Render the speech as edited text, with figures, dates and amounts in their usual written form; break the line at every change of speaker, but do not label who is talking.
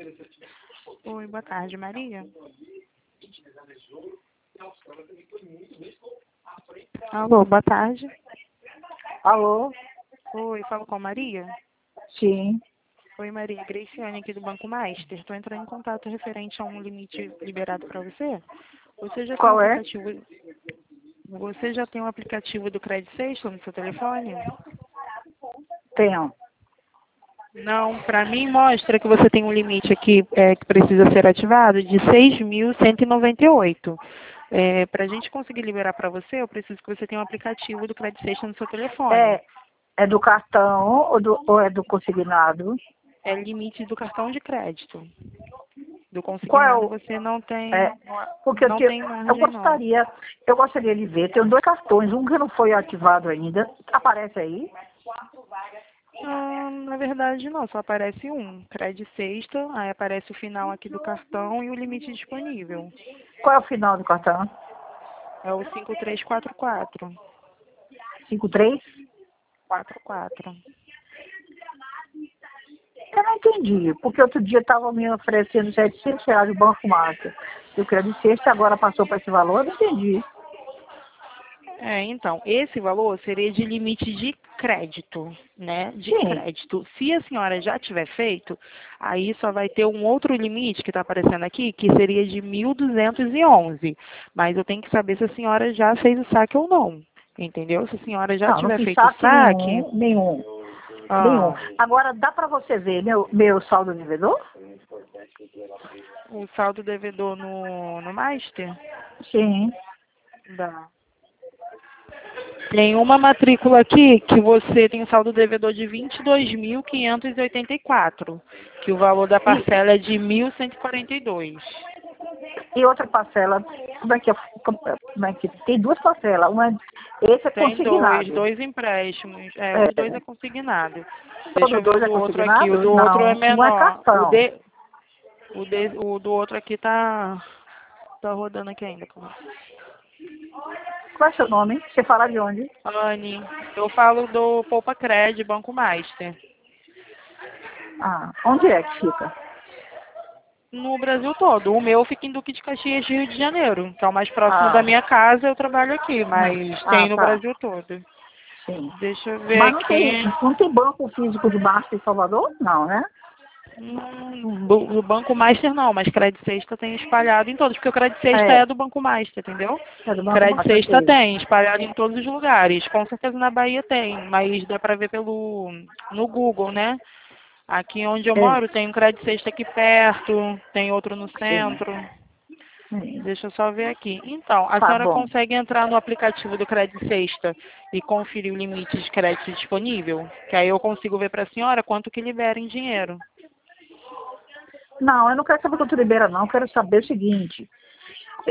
Oi, boa tarde, Maria. Alô, boa tarde.
Alô?
Oi, falo com a Maria?
Sim.
Oi, Maria, Graciane aqui do Banco Master. Estou entrando em contato referente a um limite liberado para você. Você já tem um
Qual é?
aplicativo? Você já tem um aplicativo do Credit Station no seu telefone?
Tenho.
Não, para mim mostra que você tem um limite aqui que precisa ser ativado de 6.198. Para a gente conseguir liberar para você, eu preciso que você tenha um aplicativo do Credit Station no seu telefone.
É do cartão ou é do consignado?
É limite do cartão de crédito. Do
Qual é
consignado
o...
você não tem,
É, porque
não tem margem não.
eu gostaria de ver. Tenho 2 cartões, um que não foi ativado ainda. Aparece aí?
Na verdade não, só aparece um. Credit Sexta, aí aparece o final aqui do cartão e o limite disponível.
Qual é o final do cartão?
É o 5344.
53?
44.
Eu não entendi, porque outro dia estava me oferecendo R$ 700 do Banco Master. Eu quero de sexta, agora passou para esse valor, eu não entendi.
Então, esse valor seria de limite de crédito, né? De
Sim.
crédito. Se a senhora já tiver feito, aí só vai ter um outro limite que está aparecendo aqui, que seria de 1.211. Mas eu tenho que saber se a senhora já fez o saque ou não. Entendeu? Se a senhora já
Não
tiver
fiz
feito o
saque
saque,
nenhum. Agora, dá para você ver meu saldo devedor?
o saldo devedor no Master,
Sim.
dá. Tem uma matrícula aqui que você tem um saldo devedor de 22.584, que o valor da parcela é de 1.142.
E outra parcela, como é que tem 2 parcelas, esse é
Tem
consignado.
dois empréstimos.
É,
Os dois é consignado. Deixa
todo
eu ver o
2 é
do outro aqui. O
consignado?
do outro é
Não, um é
menor.
cartão.
O do outro aqui tá rodando aqui ainda.
Qual é o seu nome? Você fala de onde?
Anne, eu falo do Poupa Cred, Banco Master.
Onde é que fica?
No Brasil todo. O meu fica em Duque de Caxias, Rio de Janeiro, que é o mais próximo da
Ah,
minha casa, eu trabalho aqui, mas tem no
tá.
Brasil todo.
Sim.
Deixa eu ver
Mas
aqui.
não tem banco físico de Márcio em Salvador? Não, né?
O Banco Master não, mas Credit Sexta tem espalhado em todos, porque o Credit Sexta é
É,
do Banco Master, entendeu?
é do Banco
Credit
Márcio,
Sexta
ok.
tem, espalhado em todos os lugares. Com certeza na Bahia tem, mas dá pra ver no Google, né? Aqui onde eu
É,
moro tem um Credit Sexta aqui perto, tem outro no
sim.
centro.
Sim.
Deixa eu só ver aqui. Então, a
Tá
senhora
bom.
consegue entrar no aplicativo do Credit Sexta e conferir o limite de crédito disponível? Que aí eu consigo ver para a senhora quanto que libera em dinheiro.
Não, eu não quero saber quanto libera, não. Eu quero saber o seguinte.